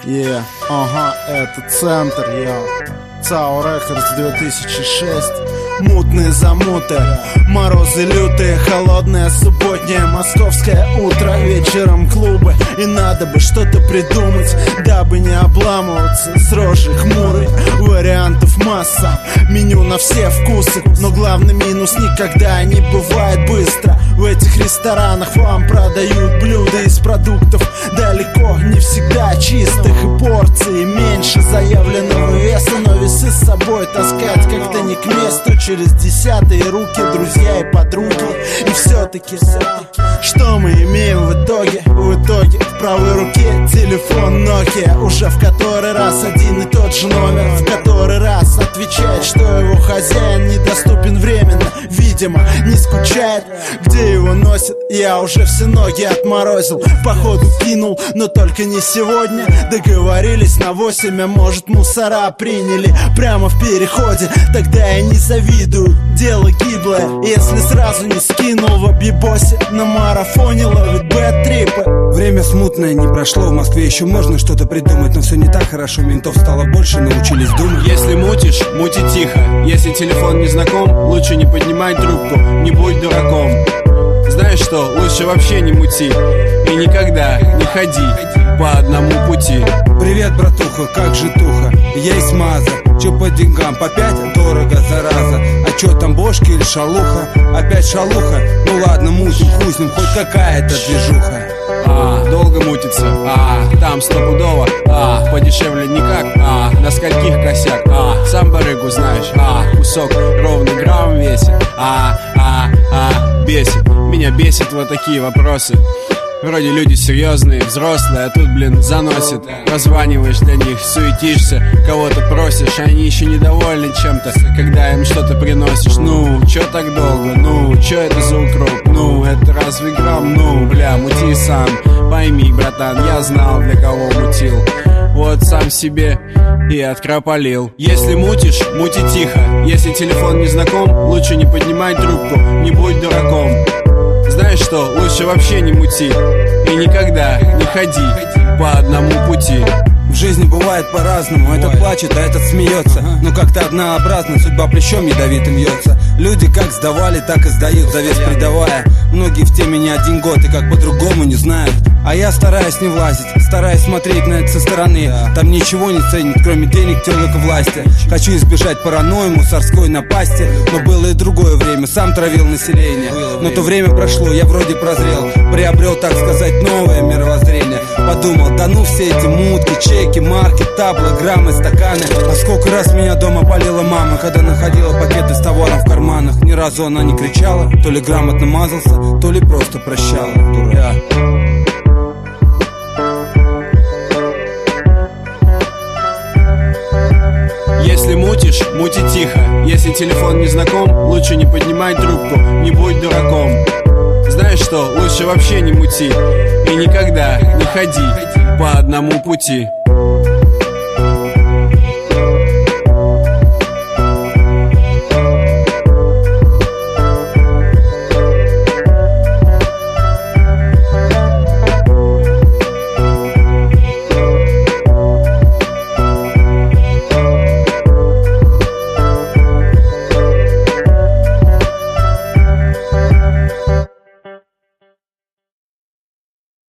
Это центр, ЦАО Рекордс 2006. Мутные замуты, морозы лютые, холодное субботнее московское утро. Вечером клубы, и надо бы что-то придумать, дабы не обламываться с рожей хмурой. Вариантов масса, меню на все вкусы, но главный минус — никогда не бывает быстро. В этих ресторанах вам продают блюда из продуктов далеко не всегда чистых, и порции меньше заявленного веса, но весы с собой таскать как-то не к месту. Через десятые руки друзья и подруги. И все-таки, что мы имеем в итоге? В итоге в правой руке телефон Nokia, уже в который раз один и тот же номер, в который раз отвечает, что его хозяин недоступен временно. Видимо, не скучает, где его носит. Я уже все ноги отморозил, походу кинул, но только не сегодня. Договорились на 8, а может мусора приняли прямо в переходе. Тогда я не завидую, дело гиблое, если сразу не скинул в объебосе. На марафоне ловит бэт-трипы. Время смутное не прошло, в Москве еще можно что-то придумать, но все не так хорошо, ментов стало больше, научились думать. Если мутишь, мути тихо. Если телефон не знаком, лучше не поднимай трубку, не будь дураком. Знаешь что, лучше вообще не мути и никогда не ходи по одному пути. Привет, братуха, как же туха? Есть маза, чё по деньгам, по 5 дорого, зараза. А чё там, бошки или шалуха? Опять шалуха? Ну ладно, мутим, хуй с ним, хоть какая-то движуха. Долго мутится, там стопудово, подешевле никак, на скольких косяк, сам барыгу знаешь, кусок ровно грамм весит, бесит, меня бесит вот такие вопросы. Вроде люди серьезные, взрослые, а тут, заносит. Позваниваешь для них, суетишься, кого-то просишь, а они еще недовольны чем-то, когда им что-то приносишь. Ну, чё так долго? Ну, чё это за укроп? Ну, это разве грамм? Ну, мути сам. Пойми, братан, я знал, для кого мутил. Вот сам себе и откропалил. Если мутишь, мути тихо. Если телефон не знаком, лучше не поднимай трубку, не будь дураком. Знаешь что, лучше вообще не мути и никогда не ходи по одному пути. В жизни бывает по-разному, этот плачет, а этот смеется. Но как-то однообразно, судьба плечом ядовитым вьется. Люди как сдавали, так и сдают, завес придавая. Многие в теме не один год и как по-другому не знают. А я стараюсь не влазить, стараюсь смотреть на это со стороны. Там ничего не ценят, кроме денег, телок и власти. Хочу избежать паранойи, мусорской напасти. Но было и другое время, сам травил население. Но то время прошло, я вроде прозрел, приобрел, так сказать, новое мировоззрение. Подумал, да ну все эти мутки, чеки, марки, таблы, граммы, стаканы. А сколько раз меня дома болела мама, когда находила пакеты с товаром в карманах. Ни разу она не кричала, то ли грамотно мазался, то ли просто прощала. Дура. Если мутишь, мути тихо. Если телефон не знаком, лучше не поднимай трубку, не будь дураком. Знаешь что, лучше вообще не мути и никогда не ходи по одному пути.